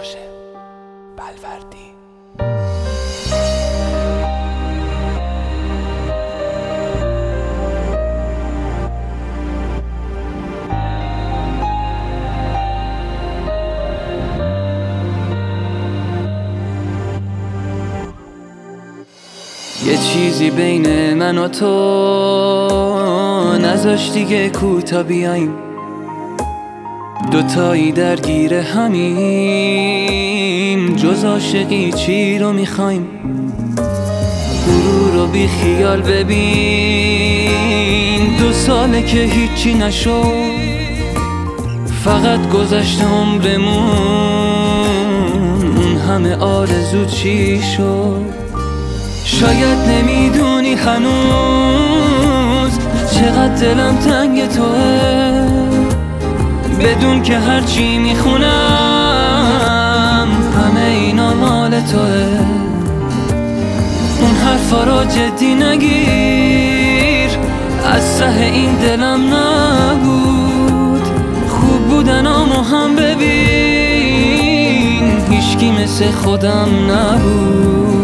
هاشم بلوردی. یه چیزی بین من و تو نذاشتی که کوتا بیایم، دوتایی درگیر همیم، جز عاشقی چی رو میخوایم؟ غرور رو بی خیال ببین، 2 ساله که هیچی نشد، فقط گذشت عمرمون، اون همه آرزو چی شد؟ شاید نمیدونی هنوز چقدر دلم تنگ توه، بدون که هرچی میخونم همه اینا مال توه. اون حرفا رو جدی نگیر، از ته این دلم نبود، خوب بودنامو هم ببین، هیچکی مثل خودم نبود.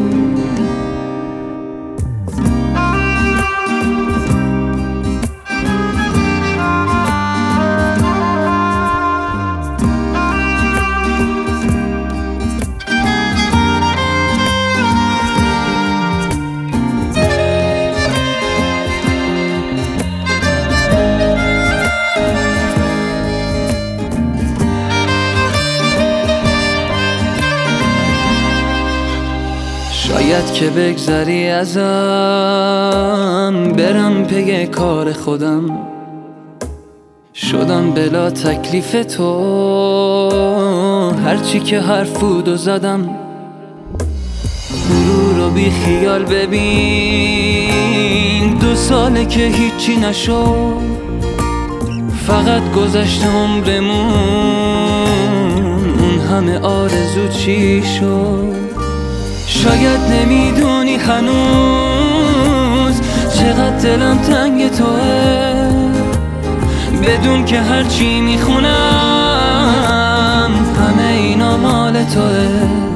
شاید که بگذری ازم، برم پی کار خودم، شدم بلا تکلیف تو، هرچی که حرف بود و زدم. غرور رو بی خیال ببین، 2 ساله که هیچی نشد، فقط گذشت عمرمون، اون همه آرزو چی شد؟ شاید نمیدونی هنوز چقدر دلم تنگ توه، بدون که هرچی میخونم همه اینا مال توه.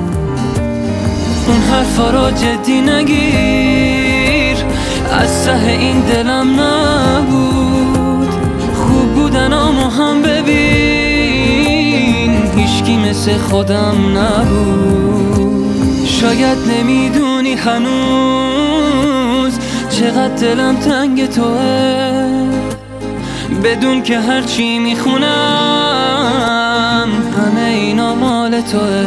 اون حرفا رو جدی نگیر، از ته این دلم نبود، خوب بودنامو هم ببین، هیچکی مثل خودم نبود. شاید نمیدونی هنوز چقدر دلم تنگ توه، بدون که هرچی میخونم همه اینا مال توه.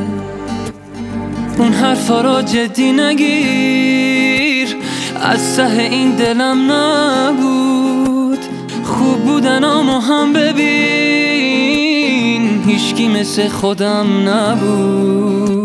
اون حرفا رو جدی نگیر، از ته این دلم نبود، خوب بودنامو هم ببین، هیچکی مثل خودم نبود.